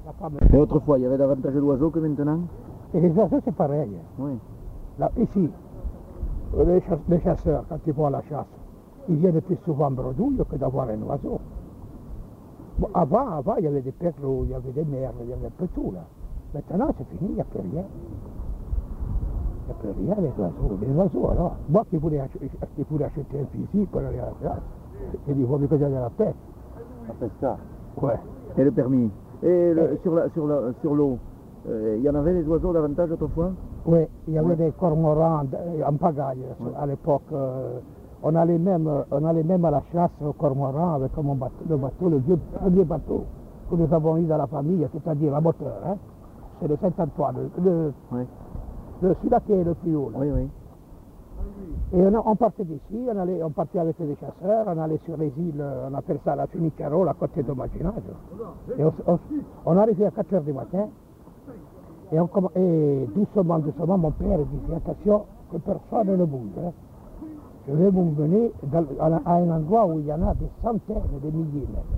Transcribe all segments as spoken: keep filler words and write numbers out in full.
La femme... Et autrefois, il y avait davantage d'oiseaux que maintenant? Et les oiseaux, c'est pareil. Oui. Là, ici, les, chasse, les chasseurs, quand ils vont à la chasse, ils viennent plus souvent en bredouille que d'avoir un oiseau. Bon, avant, avant, il y avait des perros, il y avait des merles, il y avait un peu tout, là. Maintenant, c'est fini, il n'y a plus rien. Il n'y a plus rien, les oiseaux. Les oiseaux, alors, moi qui voulais, ach qui voulais acheter un fusil pour aller à la chasse, j'ai dit, il vaut mieux que j'aille à la pêche. La pesca. Ouais. Et le permis. Et le, Et... sur l'eau, sur la, sur l'eau, euh, il y en avait des oiseaux davantage autrefois? Oui, il y avait ouais. des cormorans en pagaille ouais. à l'époque. Euh, on, allait même, on allait même à la chasse aux cormorans avec mon bateau, le bateau, le vieux premier bateau que nous avons eu dans la famille, c'est-à-dire la moteur. Hein. C'est le Saint-Antoine, le, oui. le, celui-là qui est le plus haut. Là. Oui, oui. Et on, on partait d'ici, on, allait, on partait avec les chasseurs, on allait sur les îles, on appelle ça la Finicaro, la côte de Maginage. Et on, on, on arrivait à quatre heures du matin, et, on, et doucement, doucement, mon père disait, attention, que personne ne bouge. Hein. Je vais vous mener dans, à, à un endroit où il y en a des centaines, des milliers même.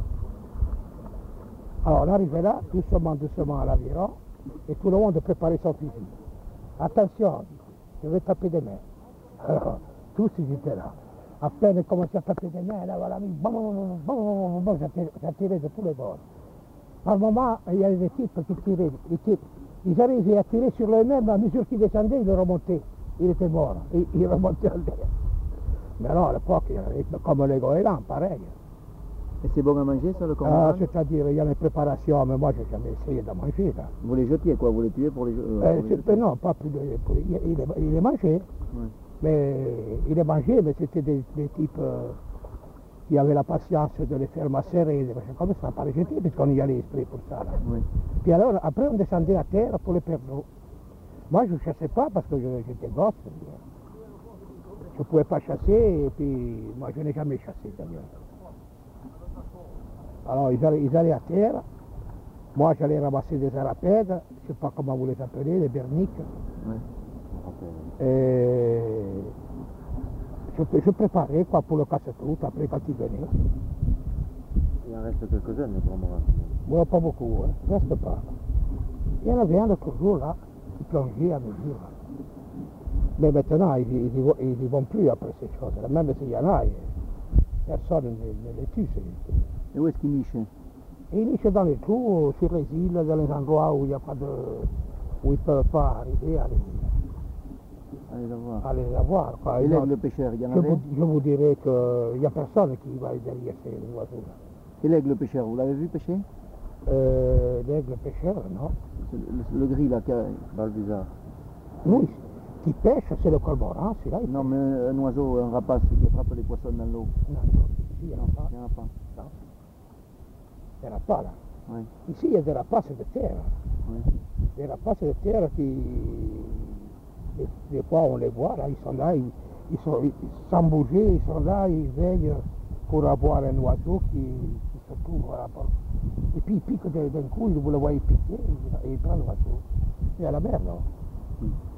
Alors on arrivait là, doucement, doucement à l'aviron, et tout le monde préparait son fusil. Attention, je vais taper des mains. Alors, tous ils étaient là. À peine ils commençaient à taper des mains, là, voilà, bon, bon, bon, j'attirais de tous les bords. Par moment, il y avait des types qui tiraient, les types, ils arrivaient à tirer sur les mêmes, à mesure qu'ils descendaient, ils le remontaient. Il était mort, il, il remontait en l'air. Mais alors, à l'époque, il y avait comme les goélands, pareil. Et c'est bon à manger, ça, le cormoran? Ah, c'est-à-dire, il y a les préparations, mais moi, je n'ai jamais essayé de manger, là. Vous les jetiez, quoi? Vous les tuez pour les, euh, euh, pour les jeter? Non, pas plus de... Pour, il, il, il les mangeait. Oui. Mais il les mangeait, mais c'était des, des types euh, qui avaient la patience de les faire macérer, des machins comme ça, pas les jeter, parce qu'on y allait exprès pour ça, là. Oui. Puis alors, après, on descendait à terre pour les perdre. Moi, je ne chassais pas parce que j'étais gosse. Je ne pouvais pas chasser, et puis moi, je n'ai jamais chassé, d'ailleurs. Alors, ils allaient, ils allaient à terre. Moi, j'allais ramasser des arapèdes, je ne sais pas comment vous les appelez, les berniques. Oui. Et je, je préparais quoi pour le casse-tout, après quand il venait. Il en reste quelques-uns, les cormorans. Oui, pas beaucoup, hein. Il ne reste pas. Il y en avait un l'autre jour, là, qui plongeait à mesure. Mais maintenant, ils n'y vont plus après ces choses-là. Même s'il y en a, personne ne, ne les tue. Et où est-ce qu'ils nichent? Ils nichent dans les trous, sur les îles, dans les endroits où il n'y a pas de... où ils ne peuvent pas arriver à les... à les avoir. À les avoir quoi. Et l'aigle pêcheur, il y en avait? Je vous, je vous dirais qu'il n'y a personne qui va derrière ces oiseaux-là. Et l'aigle pêcheur, vous l'avez vu pêcher? euh, L'aigle pêcheur, non. Le, le gris, là, qui a Balbuzard. Oui, qui pêche, c'est le cormoran, celui-là. Non, mais un oiseau, un rapace qui attrape les poissons dans l'eau. Non, non, ici, il n'y en a pas. Il n'y en a pas. Non. Il n'y en a pas, là. Oui. Ici, il y a des rapaces de terre. Oui. Des rapaces de terre qui... Des, des fois, on les voit, là, ils sont là, ils, ils sont, ils, sans bouger, ils sont là, ils veillent pour avoir un oiseau qui, qui se trouve à la porte. Et puis, il pique d'un coup, vous le voyez piquer, et il prend l'oiseau. Et à la mer, non. Mm.